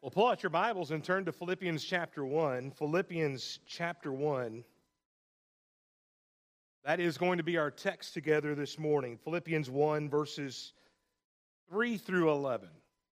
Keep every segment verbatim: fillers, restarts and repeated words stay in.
Well, pull out your Bibles and turn to Philippians chapter one. Philippians chapter one. That is going to be our text together this morning. Philippians one, verses three through eleven.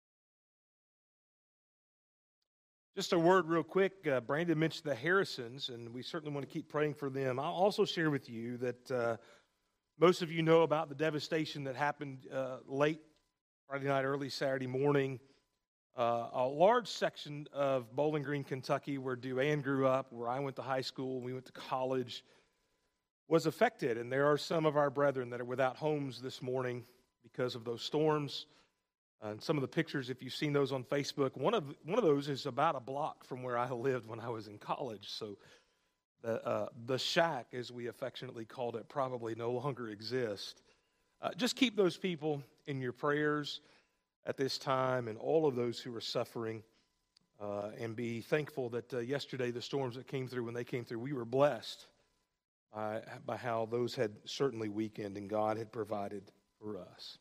Just a word real quick. Uh, Brandon mentioned the Harrisons, and we certainly want to keep praying for them. I'll also share with you that uh, most of you know about the devastation that happened uh, late Friday night, early Saturday morning. Uh, a large section of Bowling Green, Kentucky, where Duane grew up, where I went to high school, we went to college, was affected. And there are some of our brethren that are without homes this morning because of those storms. Uh, and some of the pictures, if you've seen those on Facebook, one of one of those is about a block from where I lived when I was in college. So the uh, the shack, as we affectionately called it, probably no longer exists. Uh, just keep those people in your prayers at this time, and all of those who are suffering, uh, and be thankful that uh, yesterday the storms that came through, when they came through, we were blessed by, by how those had certainly weakened and God had provided for us.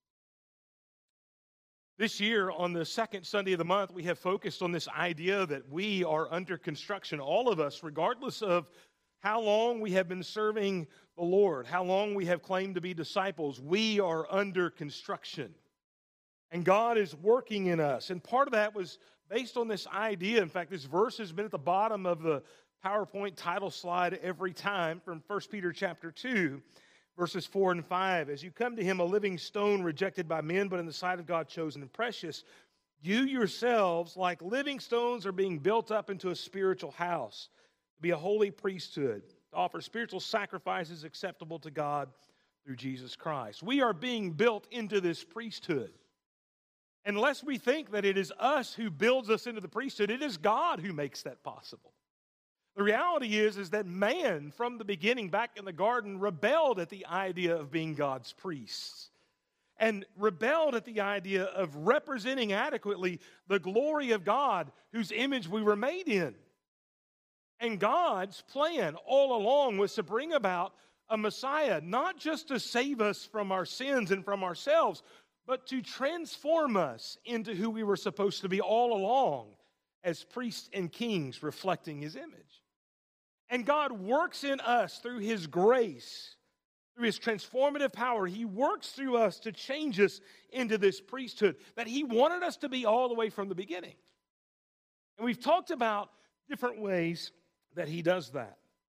This year, on the second Sunday of the month, we have focused on this idea that we are under construction, all of us, regardless of how long we have been serving the Lord, how long we have claimed to be disciples, we are under construction. And God is working in us. And part of that was based on this idea. In fact, this verse has been at the bottom of the PowerPoint title slide every time from First Peter chapter two, verses four and five. As you come to him, a living stone rejected by men, but in the sight of God chosen and precious, you yourselves, like living stones, are being built up into a spiritual house, to be a holy priesthood, to offer spiritual sacrifices acceptable to God through Jesus Christ. We are being built into this priesthood. Unless we think that it is us who builds us into the priesthood, it is God who makes that possible. The reality is, is that man, from the beginning, back in the garden, rebelled at the idea of being God's priests. And rebelled at the idea of representing adequately the glory of God, whose image we were made in. And God's plan all along was to bring about a Messiah, not just to save us from our sins and from ourselves, but to transform us into who we were supposed to be all along as priests and kings reflecting his image. And God works in us through his grace, through his transformative power. He works through us to change us into this priesthood that he wanted us to be all the way from the beginning. And we've talked about different ways that he does that.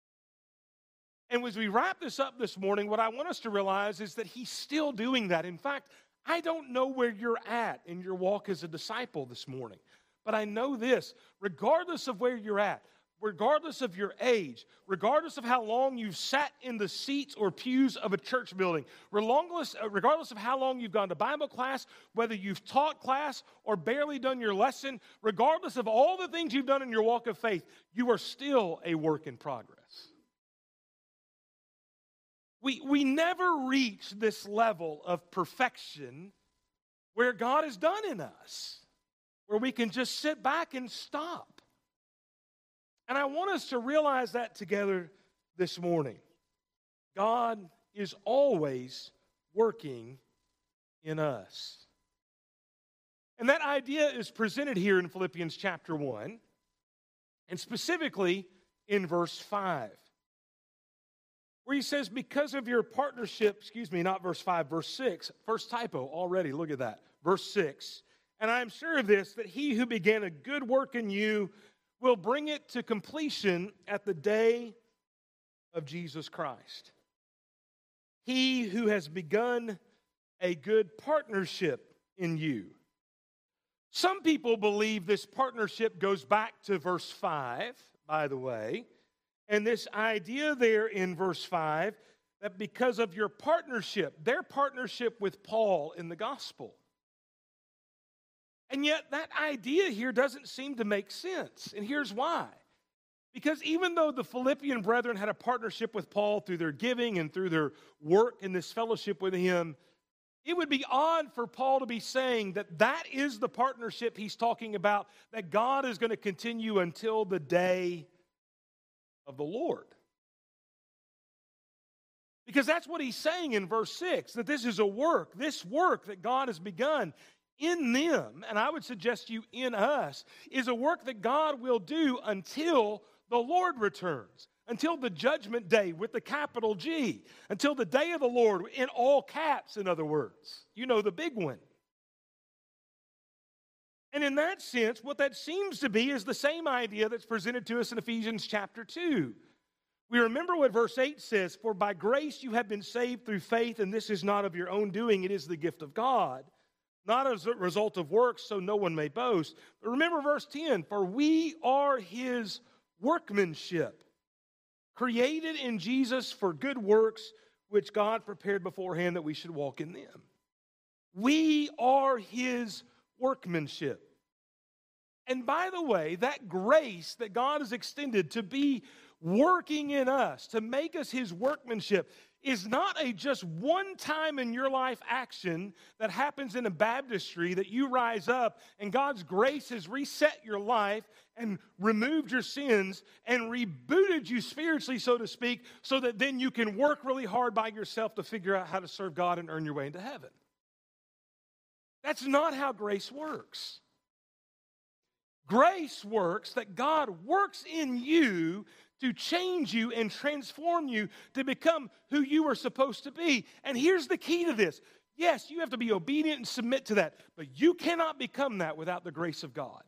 And as we wrap this up this morning, what I want us to realize is that he's still doing that. In fact, I don't know where you're at in your walk as a disciple this morning, but I know this: regardless of where you're at, regardless of your age, regardless of how long you've sat in the seats or pews of a church building, regardless, regardless of how long you've gone to Bible class, whether you've taught class or barely done your lesson, regardless of all the things you've done in your walk of faith, you are still a work in progress. We, we never reach this level of perfection where God is done in us, where we can just sit back and stop. And I want us to realize that together this morning. God is always working in us. And that idea is presented here in Philippians chapter one, and specifically in verse five. Where he says, because of your partnership, excuse me, not verse five, verse six, first typo already, look at that, verse six. And I am sure of this, that he who began a good work in you will bring it to completion at the day of Jesus Christ. He who has begun a good partnership in you. Some people believe this partnership goes back to verse five, by the way. And this idea there in verse five, that because of your partnership, their partnership with Paul in the gospel. And yet that idea here doesn't seem to make sense. And here's why. Because even though the Philippian brethren had a partnership with Paul through their giving and through their work in this fellowship with him, it would be odd for Paul to be saying that that is the partnership he's talking about, that God is going to continue until the day of the Lord. Because that's what he's saying in verse six, that this is a work, this work that God has begun in them, and I would suggest you in us, is a work that God will do until the Lord returns, until the judgment day with the capital G, until the day of the Lord in all caps, in other words. You know, the big one. And in that sense, what that seems to be is the same idea that's presented to us in Ephesians chapter two. We remember what verse eight says, "For by grace you have been saved through faith, and this is not of your own doing, it is the gift of God, not as a result of works, so no one may boast." But remember verse ten, "For we are his workmanship, created in Jesus for good works, which God prepared beforehand that we should walk in them." We are his workmanship. And by the way, that grace that God has extended to be working in us, to make us his workmanship, is not a just one time in your life action that happens in a baptistry that you rise up and God's grace has reset your life and removed your sins and rebooted you spiritually, so to speak, so that then you can work really hard by yourself to figure out how to serve God and earn your way into heaven. That's not how grace works. Grace works that God works in you to change you and transform you to become who you are supposed to be. And here's the key to this. Yes, you have to be obedient and submit to that, but you cannot become that without the grace of God.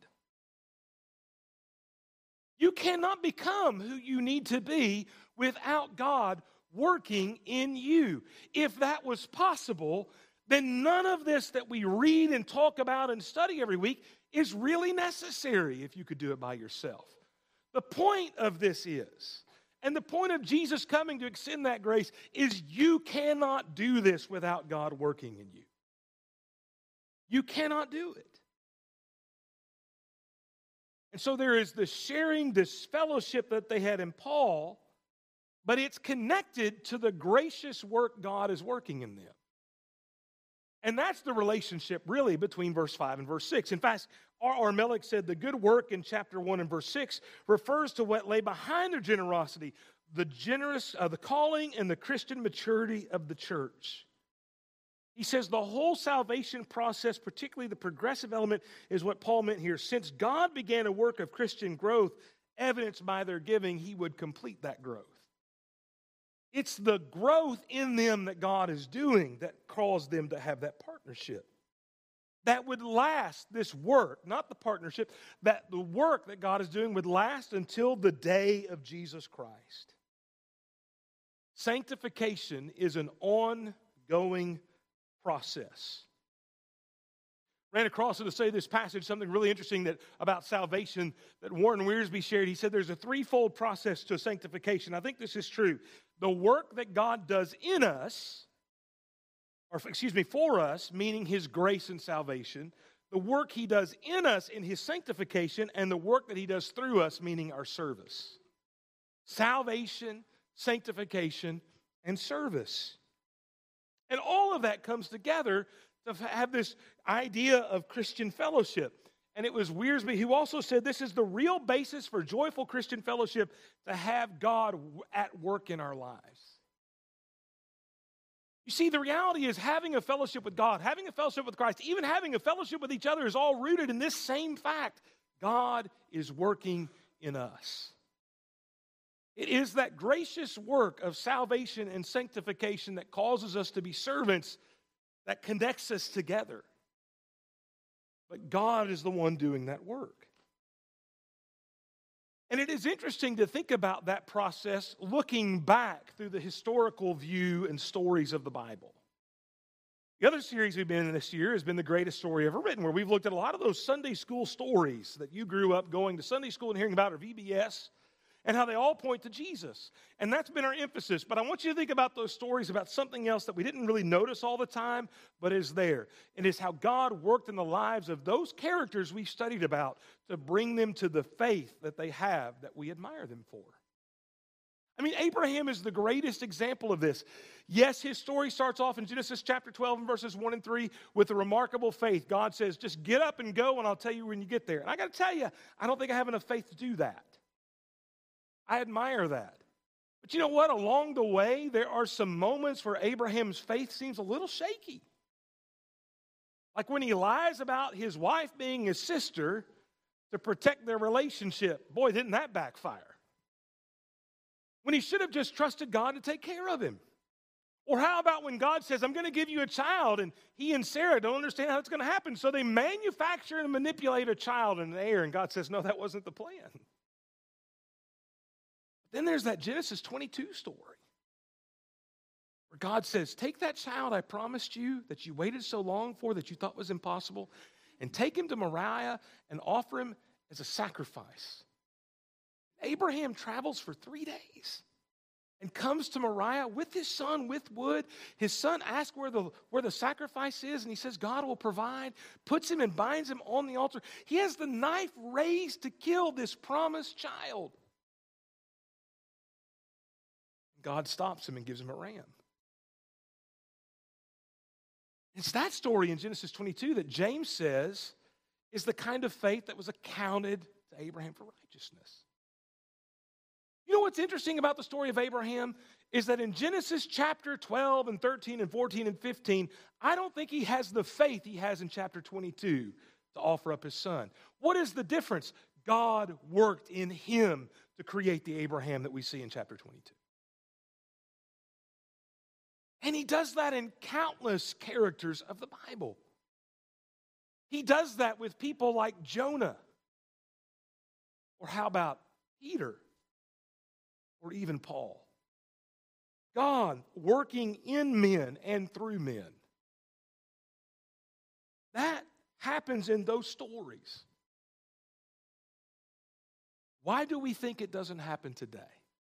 You cannot become who you need to be without God working in you. If that was possible, then none of this that we read and talk about and study every week is really necessary if you could do it by yourself. The point of this is, and the point of Jesus coming to extend that grace, is you cannot do this without God working in you. You cannot do it. And so there is this sharing, this fellowship that they had in Paul, but it's connected to the gracious work God is working in them. And that's the relationship, really, between verse five and verse six. In fact, R R. Mellick said the good work in chapter one and verse six refers to what lay behind their generosity, the generous, uh, the calling and the Christian maturity of the church. He says the whole salvation process, particularly the progressive element, is what Paul meant here. Since God began a work of Christian growth, evidenced by their giving, he would complete that growth. It's the growth in them that God is doing that caused them to have that partnership. That would last, this work, not the partnership, that the work that God is doing would last until the day of Jesus Christ. Sanctification is an ongoing process. Ran across it to say this passage, something really interesting that about salvation that Warren Wiersbe shared. He said there's a threefold process to sanctification. I think this is true. The work that God does in us, or excuse me, for us, meaning his grace and salvation, the work he does in us in his sanctification, and the work that he does through us, meaning our service. Salvation, sanctification, and service. And all of that comes together to have this idea of Christian fellowship. And it was Wiersbe who also said this is the real basis for joyful Christian fellowship, to have God at work in our lives. You see, the reality is having a fellowship with God, having a fellowship with Christ, even having a fellowship with each other is all rooted in this same fact. God is working in us. It is that gracious work of salvation and sanctification that causes us to be servants that connects us together. But God is the one doing that work. And it is interesting to think about that process looking back through the historical view and stories of the Bible. The other series we've been in this year has been The Greatest Story Ever Written, where we've looked at a lot of those Sunday school stories that you grew up going to Sunday school and hearing about, or V B S, and how they all point to Jesus. And that's been our emphasis. But I want you to think about those stories about something else that we didn't really notice all the time, but is there. And it's how God worked in the lives of those characters we've studied about to bring them to the faith that they have that we admire them for. I mean, Abraham is the greatest example of this. Yes, his story starts off in Genesis chapter twelve and verses one and three with a remarkable faith. God says, just get up and go, and I'll tell you when you get there. And I got to tell you, I don't think I have enough faith to do that. I admire that. But you know what? Along the way, there are some moments where Abraham's faith seems a little shaky. Like when he lies about his wife being his sister to protect their relationship. Boy, didn't that backfire. When he should have just trusted God to take care of him. Or how about when God says, I'm going to give you a child, and he and Sarah don't understand how it's going to happen, so they manufacture and manipulate a child in the air, and God says, no, that wasn't the plan. Then there's that Genesis twenty-two story where God says, take that child I promised you that you waited so long for, that you thought was impossible, and take him to Moriah and offer him as a sacrifice. Abraham travels for three days and comes to Moriah with his son, with wood. His son asks where the, where the sacrifice is, and he says, God will provide, puts him and binds him on the altar. He has the knife raised to kill this promised child. God stops him and gives him a ram. It's that story in Genesis twenty-two that James says is the kind of faith that was accounted to Abraham for righteousness. You know what's interesting about the story of Abraham is that in Genesis chapter twelve and thirteen and fourteen and fifteen, I don't think he has the faith he has in chapter twenty-two to offer up his son. What is the difference? God worked in him to create the Abraham that we see in chapter twenty-two. And he does that in countless characters of the Bible. He does that with people like Jonah. Or how about Peter? Or even Paul. God working in men and through men. That happens in those stories. Why do we think it doesn't happen today?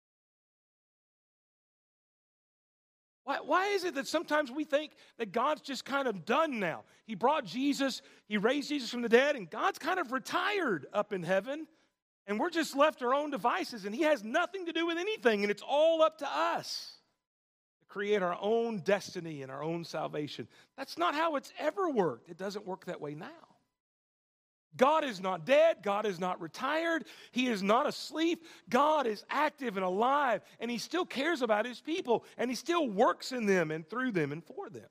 Why, why is it that sometimes we think that God's just kind of done now? He brought Jesus, he raised Jesus from the dead, and God's kind of retired up in heaven, and we're just left to our own devices, and he has nothing to do with anything, and it's all up to us to create our own destiny and our own salvation. That's not how it's ever worked. It doesn't work that way now. God is not dead. God is not retired. He is not asleep. God is active and alive, and he still cares about his people, and he still works in them and through them and for them.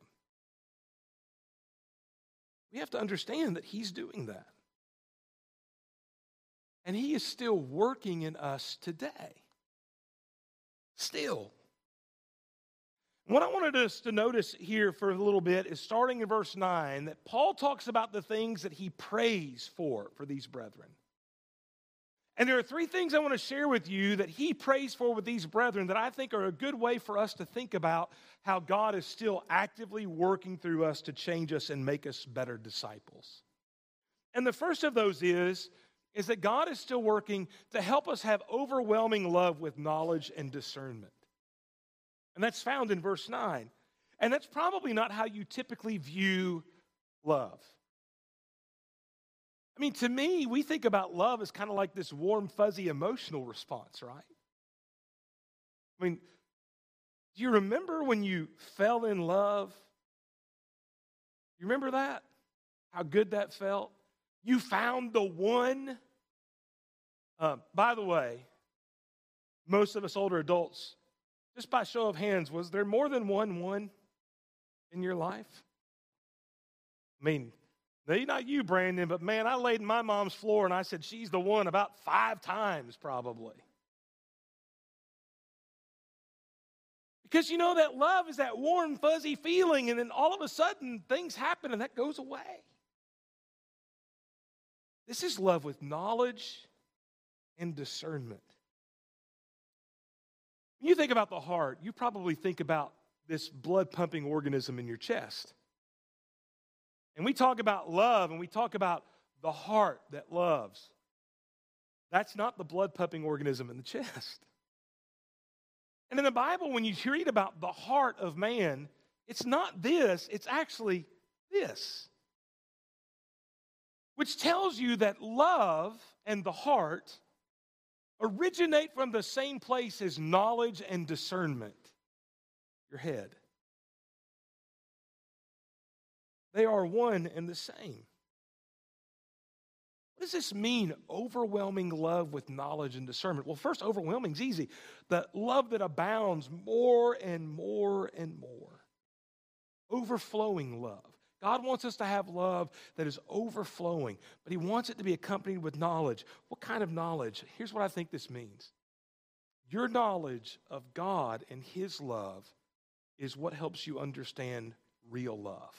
We have to understand that he's doing that. And he is still working in us today. Still. What I wanted us to notice here for a little bit is starting in verse nine, that Paul talks about the things that he prays for, for these brethren. And there are three things I want to share with you that he prays for with these brethren that I think are a good way for us to think about how God is still actively working through us to change us and make us better disciples. And the first of those is, is that God is still working to help us have overwhelming love with knowledge and discernment. And that's found in verse nine. And that's probably not how you typically view love. I mean, to me, we think about love as kind of like this warm, fuzzy emotional response, right? I mean, do you remember when you fell in love? You remember that? How good that felt? You found the one. Uh, by the way, most of us older adults, just by show of hands, was there more than one one in your life? I mean, maybe not you, Brandon, but man, I laid in my mom's floor and I said, she's the one about five times probably. Because you know that love is that warm, fuzzy feeling, and then all of a sudden things happen and that goes away. This is love with knowledge and discernment. When you think about the heart, you probably think about this blood-pumping organism in your chest. And we talk about love, and we talk about the heart that loves. That's not the blood-pumping organism in the chest. And in the Bible, when you read about the heart of man, it's not this, it's actually this. Which tells you that love and the heart originate from the same place as knowledge and discernment, your head. They are one and the same. What does this mean, overwhelming love with knowledge and discernment? Well, first, overwhelming is easy. The love that abounds more and more and more. Overflowing love. God wants us to have love that is overflowing, but he wants it to be accompanied with knowledge. What kind of knowledge? Here's what I think this means. Your knowledge of God and his love is what helps you understand real love.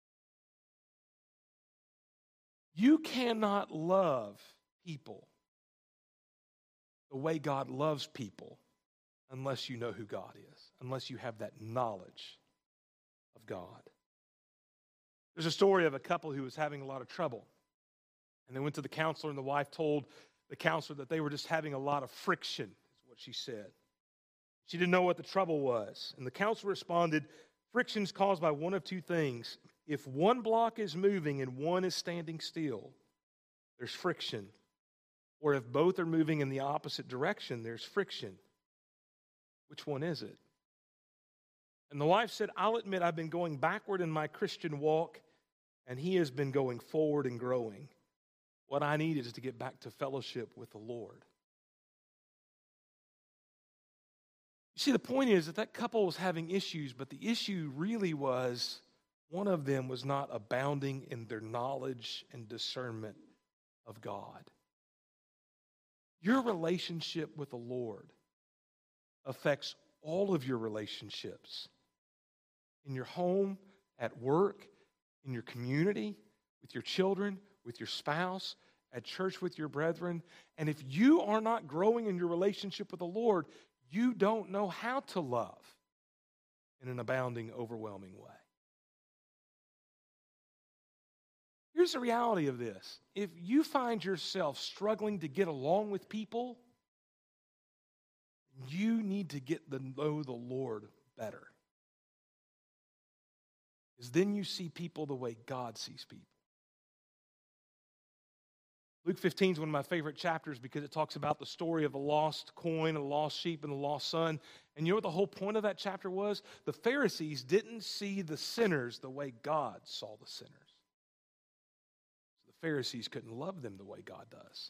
You cannot love people the way God loves people unless you know who God is, unless you have that knowledge of God. There's a story of a couple who was having a lot of trouble. And they went to the counselor, and the wife told the counselor that they were just having a lot of friction, is what she said. She didn't know what the trouble was. And the counselor responded, friction's caused by one of two things. If one block is moving and one is standing still, there's friction. Or if both are moving in the opposite direction, there's friction. Which one is it? And the wife said, I'll admit I've been going backward in my Christian walk, and he has been going forward and growing. What I need is to get back to fellowship with the Lord. You see, the point is that that couple was having issues, but the issue really was one of them was not abounding in their knowledge and discernment of God. Your relationship with the Lord affects all of your relationships. In your home, at work, in your community, with your children, with your spouse, at church with your brethren. And if you are not growing in your relationship with the Lord, you don't know how to love in an abounding, overwhelming way. Here's the reality of this. If you find yourself struggling to get along with people, you need to get to know the Lord better. Because then you see people the way God sees people. Luke fifteen is one of my favorite chapters because it talks about the story of a lost coin, a lost sheep, and a lost son. And you know what the whole point of that chapter was? The Pharisees didn't see the sinners the way God saw the sinners. So the Pharisees couldn't love them the way God does.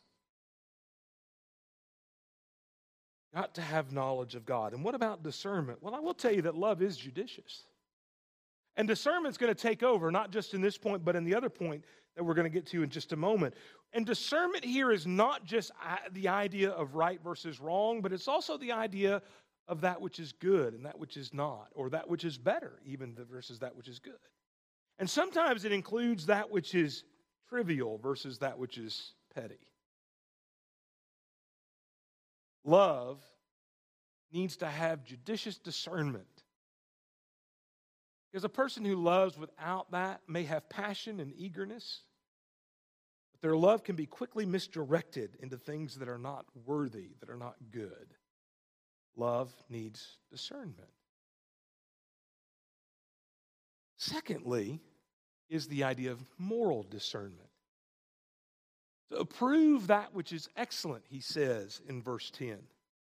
Got to have knowledge of God. And what about discernment? Well, I will tell you that love is judicious. And discernment's going to take over, not just in this point, but in the other point that we're going to get to in just a moment. And discernment here is not just the idea of right versus wrong, but it's also the idea of that which is good and that which is not, or that which is better even versus that which is good. And sometimes it includes that which is trivial versus that which is petty. Love needs to have judicious discernment. Because a person who loves without that may have passion and eagerness, but their love can be quickly misdirected into things that are not worthy, that are not good. Love needs discernment. Secondly, is the idea of moral discernment. To approve that which is excellent, he says in verse ten.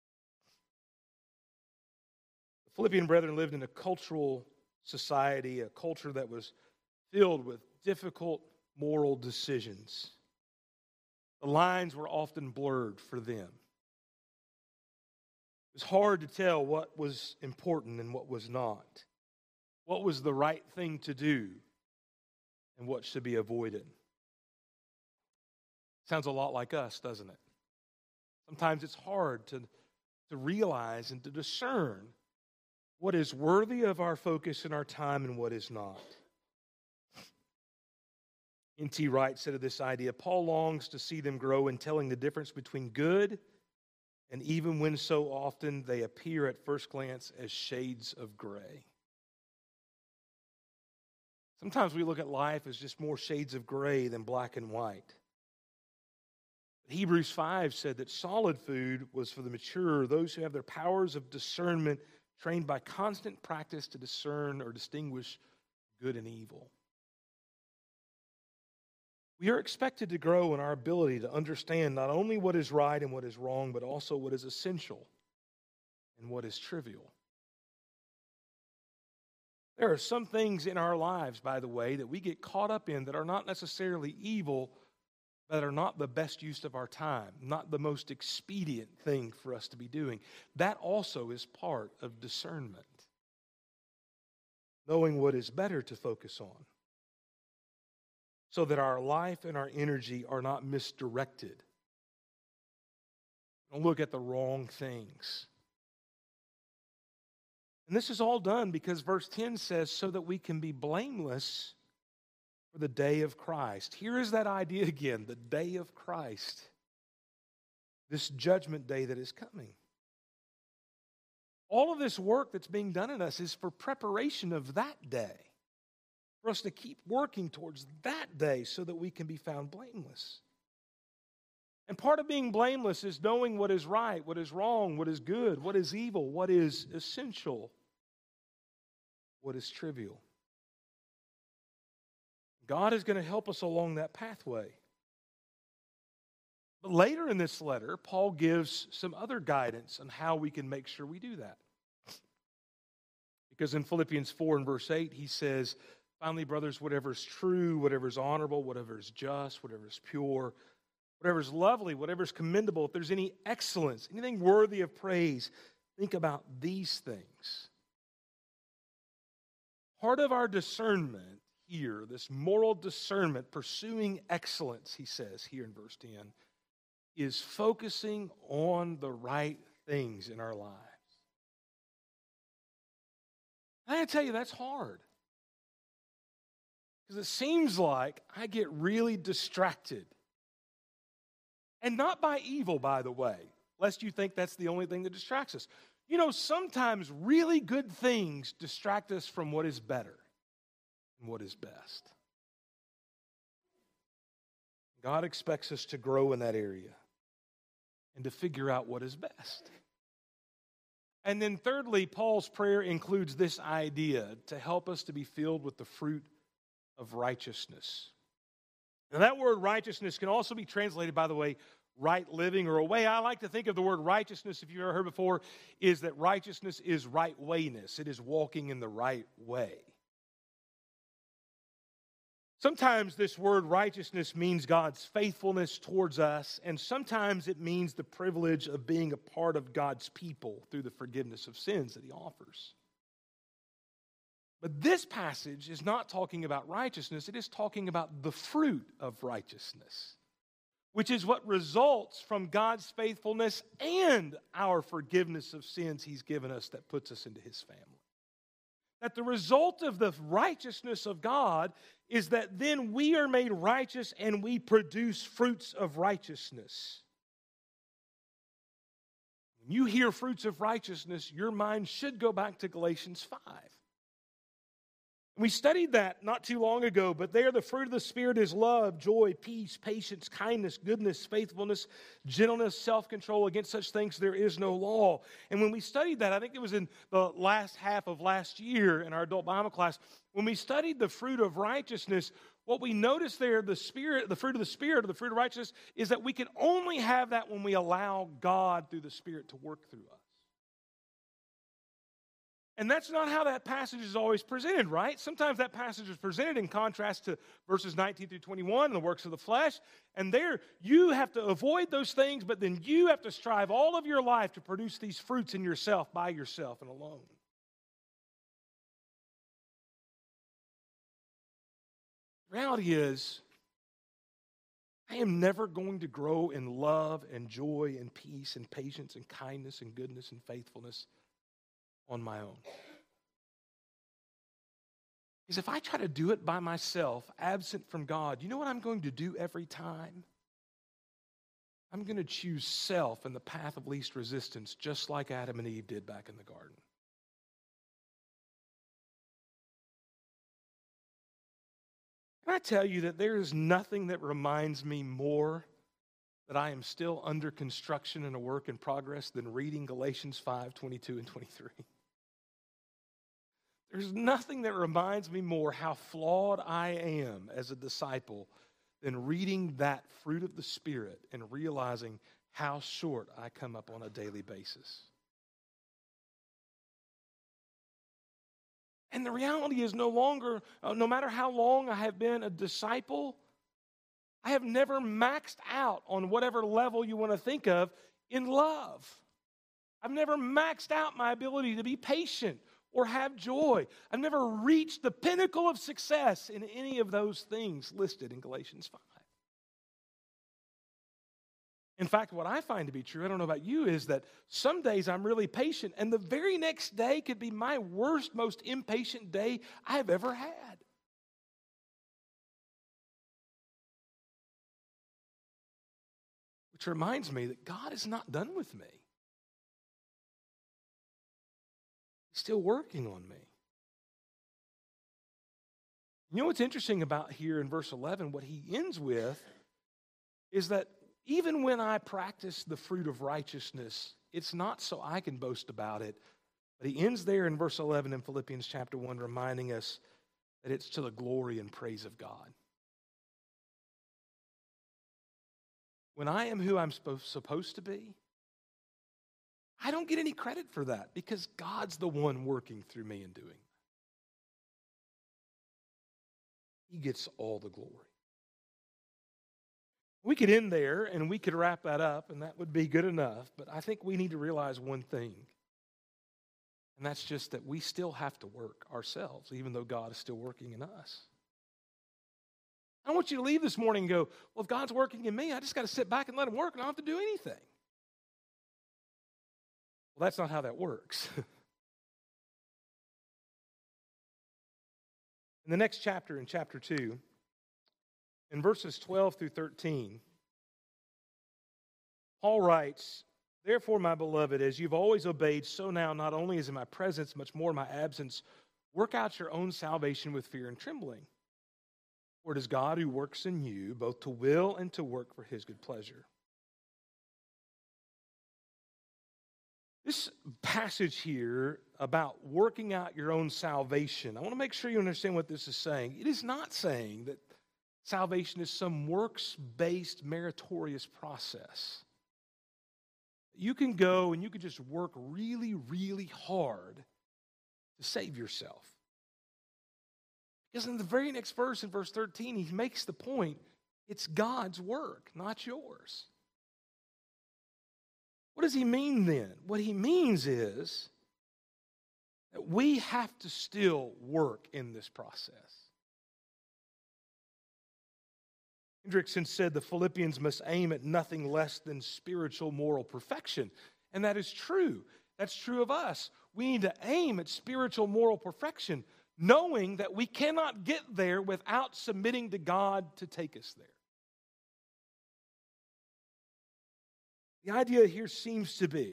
The Philippian brethren lived in a cultural society, a culture that was filled with difficult moral decisions. The lines were often blurred for them. It was hard to tell what was important and what was not, what was the right thing to do and what should be avoided. Sounds a lot like us, doesn't it? Sometimes it's hard to, to realize and to discern what is worthy of our focus and our time and what is not. N T Wright said of this idea, Paul longs to see them grow in telling the difference between good and even when so often they appear at first glance as shades of gray. Sometimes we look at life as just more shades of gray than black and white. Hebrews five said that solid food was for the mature, those who have their powers of discernment trained by constant practice to discern or distinguish good and evil. We are expected to grow in our ability to understand not only what is right and what is wrong, but also what is essential and what is trivial. There are some things in our lives, by the way, that we get caught up in that are not necessarily evil, but are not the best use of our time, not the most expedient thing for us to be doing. That also is part of discernment. Knowing what is better to focus on so that our life and our energy are not misdirected. Don't look at the wrong things. And this is all done because verse ten says, so that we can be blameless for the day of Christ. Here is that idea again, the day of Christ. This judgment day that is coming. All of this work that's being done in us is for preparation of that day. For us to keep working towards that day so that we can be found blameless. And part of being blameless is knowing what is right, what is wrong, what is good, what is evil, what is essential, what is trivial. God is going to help us along that pathway. But later in this letter, Paul gives some other guidance on how we can make sure we do that. Because in Philippians four and verse eight, he says, finally, brothers, whatever is true, whatever is honorable, whatever is just, whatever is pure, whatever is lovely, whatever is commendable, if there's any excellence, anything worthy of praise, think about these things. Part of our discernment here, this moral discernment, pursuing excellence, he says here in verse ten, is focusing on the right things in our lives. I gotta tell you, that's hard. Because it seems like I get really distracted. And not by evil, by the way, lest you think that's the only thing that distracts us. You know, sometimes really good things distract us from what is better and what is best. God expects us to grow in that area and to figure out what is best. And then thirdly, Paul's prayer includes this idea to help us to be filled with the fruit of righteousness. Now that word righteousness can also be translated, by the way, right living, or a way I like to think of the word righteousness, if you've ever heard before, is that righteousness is right wayness. It is walking in the right way. Sometimes this word righteousness means God's faithfulness towards us, and sometimes it means the privilege of being a part of God's people through the forgiveness of sins that He offers. But this passage is not talking about righteousness, it is talking about the fruit of righteousness, which is what results from God's faithfulness and our forgiveness of sins He's given us that puts us into His family. That the result of the righteousness of God is that then we are made righteous and we produce fruits of righteousness. When you hear fruits of righteousness, your mind should go back to Galatians five. We studied that not too long ago, but there the fruit of the Spirit is love, joy, peace, patience, kindness, goodness, faithfulness, gentleness, self-control. Against such things there is no law. And when we studied that, I think it was in the last half of last year in our adult Bible class, when we studied the fruit of righteousness, what we noticed there, the Spirit, the fruit of the Spirit, or the fruit of righteousness, is that we can only have that when we allow God through the Spirit to work through us. And that's not how that passage is always presented, right? Sometimes that passage is presented in contrast to verses nineteen through twenty-one, the works of the flesh. And there, you have to avoid those things, but then you have to strive all of your life to produce these fruits in yourself, by yourself and alone. The reality is, I am never going to grow in love and joy and peace and patience and kindness and goodness and faithfulness on my own. Because if I try to do it by myself, absent from God, you know what I'm going to do every time? I'm going to choose self and the path of least resistance, just like Adam and Eve did back in the garden. Can I tell you that there is nothing that reminds me more that I am still under construction and a work in progress than reading Galatians five, twenty-two and twenty-three. There's nothing that reminds me more how flawed I am as a disciple than reading that fruit of the Spirit and realizing how short I come up on a daily basis. And the reality is no longer, uh, no matter how long I have been a disciple, I have never maxed out on whatever level you want to think of in love. I've never maxed out my ability to be patient or have joy. I've never reached the pinnacle of success in any of those things listed in Galatians five. In fact, what I find to be true, I don't know about you, is that some days I'm really patient, and the very next day could be my worst, most impatient day I've ever had. Which reminds me that God is not done with me. He's still working on me. You know what's interesting about here in verse eleven, what he ends with, is that even when I practice the fruit of righteousness, it's not so I can boast about it. But he ends there in verse eleven in Philippians chapter one, reminding us that it's to the glory and praise of God. When I am who I'm supposed to be, I don't get any credit for that because God's the one working through me and doing that. He gets all the glory. We could end there and we could wrap that up, and that would be good enough, but I think we need to realize one thing, and that's just that we still have to work ourselves, even though God is still working in us. I don't want you to leave this morning and go, well, if God's working in me, I just got to sit back and let him work and I don't have to do anything. Well, that's not how that works. In the next chapter, in chapter two, in verses twelve through thirteen, Paul writes, "Therefore, my beloved, as you've always obeyed, so now, not only as in my presence, much more in my absence, work out your own salvation with fear and trembling. For it is God who works in you, both to will and to work for his good pleasure." This passage here about working out your own salvation, I want to make sure you understand what this is saying. It is not saying that salvation is some works-based, meritorious process. You can go and you can just work really, really hard to save yourself. Because in the very next verse, in verse thirteen, he makes the point, it's God's work, not yours. What does he mean then? What he means is that we have to still work in this process. Hendrickson said the Philippians must aim at nothing less than spiritual moral perfection. And that is true. That's true of us. We need to aim at spiritual moral perfection, knowing that we cannot get there without submitting to God to take us there. The idea here seems to be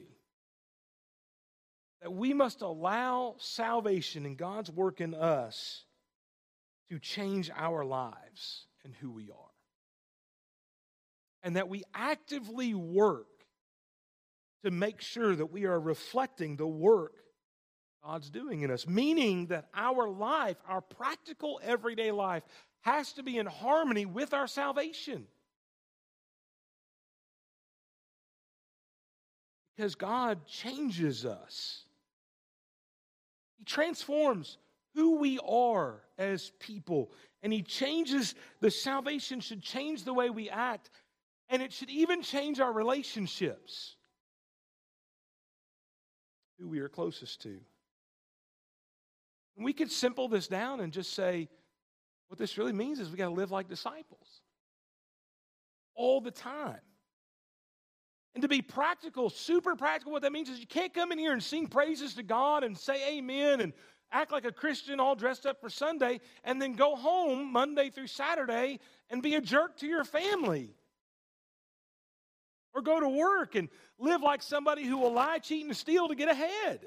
that we must allow salvation and God's work in us to change our lives and who we are. And that we actively work to make sure that we are reflecting the work God's doing in us. Meaning that our life, our practical everyday life, has to be in harmony with our salvation. Because God changes us. He transforms who we are as people. And He changes, the salvation should change the way we act. And it should even change our relationships. Who we are closest to. And we could simple this down and just say, what this really means is we got to live like disciples. All the time. And to be practical, super practical, what that means is you can't come in here and sing praises to God and say amen and act like a Christian all dressed up for Sunday and then go home Monday through Saturday and be a jerk to your family. Or go to work and live like somebody who will lie, cheat, and steal to get ahead.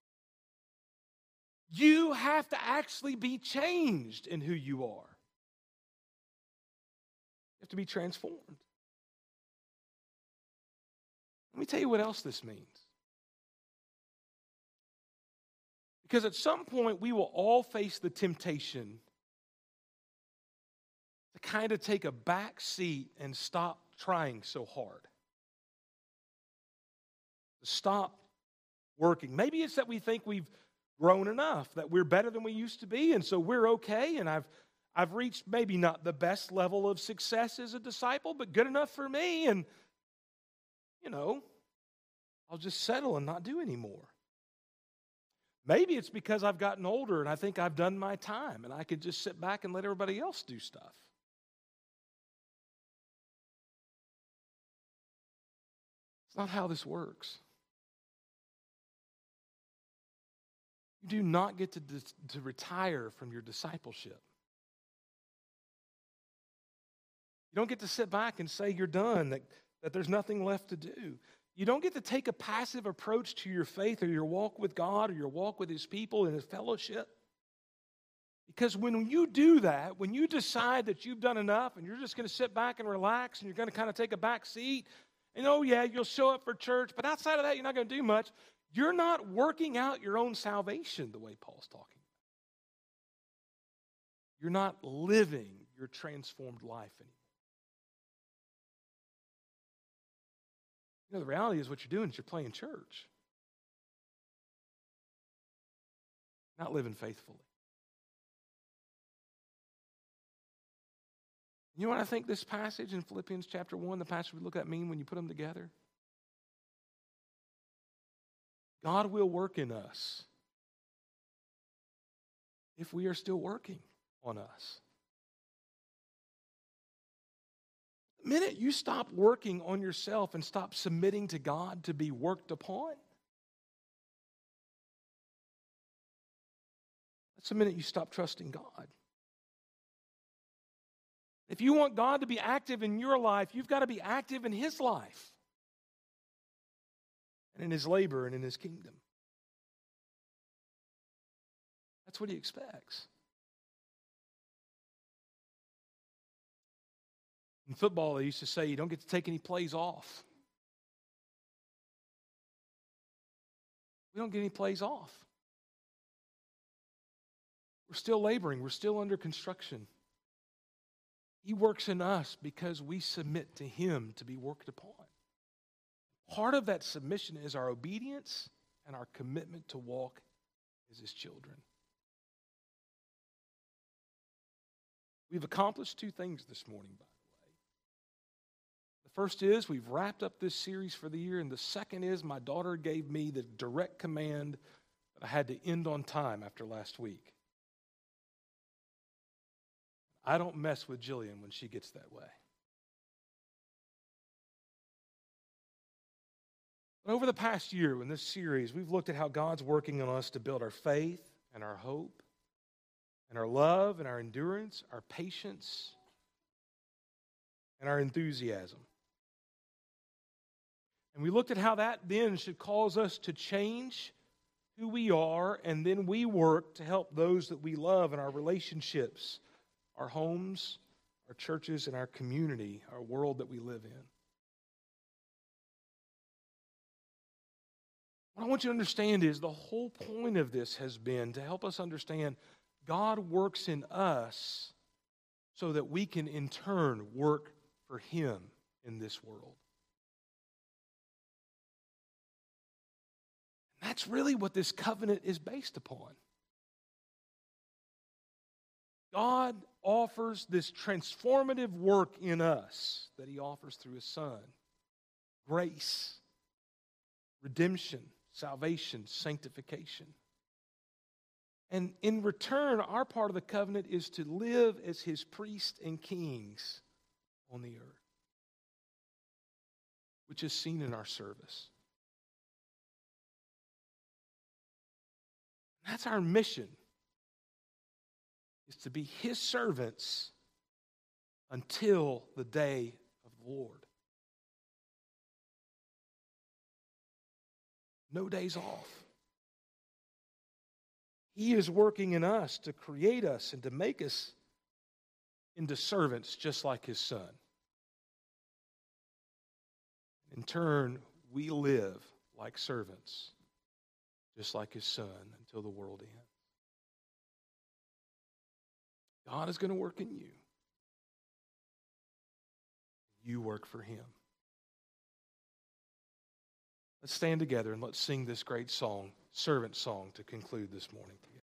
You have to actually be changed in who you are. You have to be transformed. Let me tell you what else this means. Because at some point we will all face the temptation to kind of take a back seat and stop trying so hard. To stop working. Maybe it's that we think we've grown enough, that we're better than we used to be, and so we're okay, and I've I've reached maybe not the best level of success as a disciple, but good enough for me, and you know, I'll just settle and not do anymore. Maybe it's because I've gotten older and I think I've done my time and I could just sit back and let everybody else do stuff. It's not how this works. You do not get to, to retire from your discipleship. You don't get to sit back and say you're done, that, that there's nothing left to do. You don't get to take a passive approach to your faith or your walk with God or your walk with His people and His fellowship. Because when you do that, when you decide that you've done enough and you're just going to sit back and relax and you're going to kind of take a back seat, and oh yeah, you'll show up for church, but outside of that, you're not going to do much. You're not working out your own salvation the way Paul's talking. You're not living your transformed life anymore. You know, the reality is what you're doing is you're playing church. Not living faithfully. You know what I think this passage in Philippians chapter one, the passage we look at, mean when you put them together? God will work in us if we are still working on us. The minute you stop working on yourself and stop submitting to God to be worked upon, that's the minute you stop trusting God. If you want God to be active in your life, you've got to be active in His life and in His labor and in His kingdom. That's what He expects. In football, they used to say you don't get to take any plays off. We don't get any plays off. We're still laboring. We're still under construction. He works in us because we submit to Him to be worked upon. Part of that submission is our obedience and our commitment to walk as His children. We've accomplished two things this morning, by the way. The first is we've wrapped up this series for the year, and the second is my daughter gave me the direct command that I had to end on time after last week. I don't mess with Jillian when she gets that way. But over the past year in this series, we've looked at how God's working on us to build our faith and our hope and our love and our endurance, our patience and our enthusiasm. And we looked at how that then should cause us to change who we are, and then we work to help those that we love in our relationships, our homes, our churches, and our community, our world that we live in. What I want you to understand is the whole point of this has been to help us understand God works in us so that we can in turn work for Him in this world. And that's really what this covenant is based upon. God offers this transformative work in us that He offers through His Son. Grace, redemption, salvation, sanctification. And in return, our part of the covenant is to live as His priests and kings on the earth, which is seen in our service. That's our mission, is to be His servants until the day of the Lord. No days off. He is working in us to create us and to make us into servants just like His Son. In turn, we live like servants just like His Son until the world ends. God is going to work in you. You work for Him. Let's stand together and let's sing this great song, servant song, to conclude this morning together.